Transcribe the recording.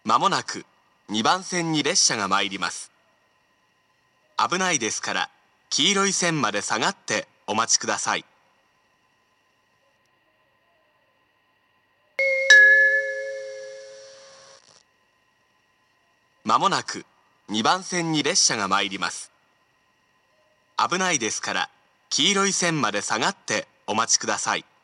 まもなく2番線に列車が参ります。危ないですから黄色い線まで下がってお待ちください。まもなく2番線に列車が参ります。危ないですから黄色い線まで下がってお待ちください。